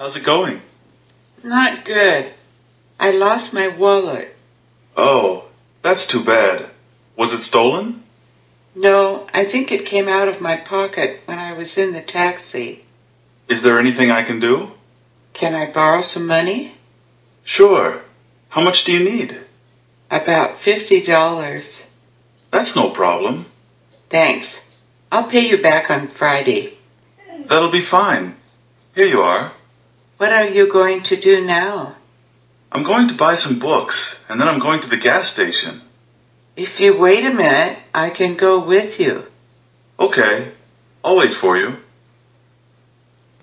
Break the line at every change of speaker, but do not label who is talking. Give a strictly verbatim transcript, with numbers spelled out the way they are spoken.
How's it going?
Not good. I lost my wallet.
Oh, that's too bad. Was it stolen?
No, I think it came out of my pocket when I was in the taxi.
Is there anything I can do?
Can I borrow some money?
Sure. How much do you need?
About fifty dollars.
That's no problem.
Thanks. I'll pay you back on Friday.
That'll be fine. Here you are.
What are you going to do now?
I'm going to buy some books, and then I'm going to the gas station.
If you wait a minute, I can go with you.
Okay. I'll wait for you.